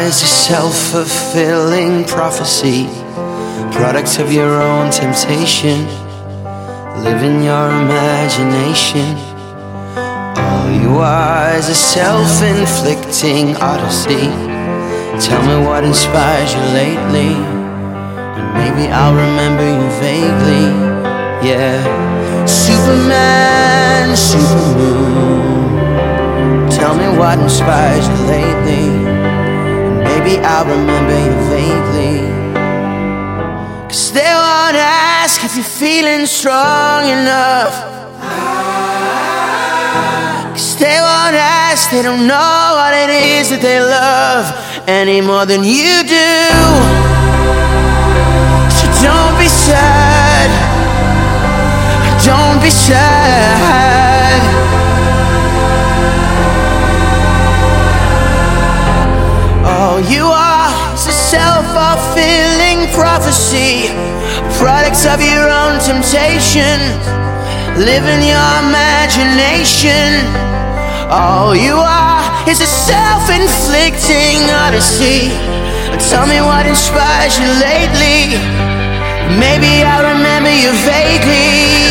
is a self-fulfilling prophecy, product of your own temptation. Live in your imagination. All you are is a self-inflicting odyssey. Tell me what inspires you lately, and maybe I'll remember you vaguely. Yeah, Superman, Supermoon. Tell me what inspires you lately, and maybe I'll remember you vaguely. 'Cause they won't ask if you're feeling strong enough. 'Cause they won't ask, they don't know what it is that they love any more than you do. So don't be sad, don't be sad. All you are is a self-fulfilling prophecy, products of your own temptation. Live in your imagination. All you are is a self-inflicting odyssey. Tell me what inspires you lately, maybe I'll remember you vaguely.